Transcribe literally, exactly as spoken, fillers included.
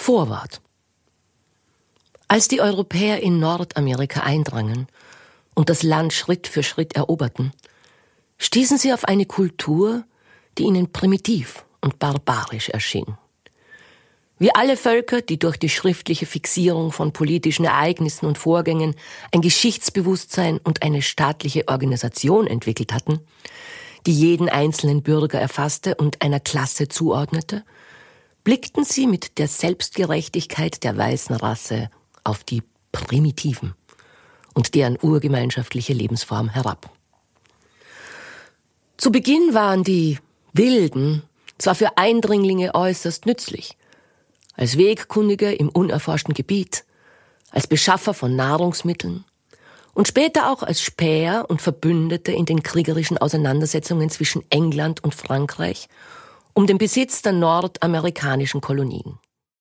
Vorwort. Als die Europäer in Nordamerika eindrangen und das Land Schritt für Schritt eroberten, stießen sie auf eine Kultur, die ihnen primitiv und barbarisch erschien. Wie alle Völker, die durch die schriftliche Fixierung von politischen Ereignissen und Vorgängen ein Geschichtsbewusstsein und eine staatliche Organisation entwickelt hatten, die jeden einzelnen Bürger erfasste und einer Klasse zuordnete, blickten sie mit der Selbstgerechtigkeit der weißen Rasse auf die Primitiven und deren urgemeinschaftliche Lebensform herab. Zu Beginn waren die Wilden zwar für Eindringlinge äußerst nützlich, als Wegkundige im unerforschten Gebiet, als Beschaffer von Nahrungsmitteln und später auch als Späher und Verbündete in den kriegerischen Auseinandersetzungen zwischen England und Frankreich um den Besitz der nordamerikanischen Kolonien.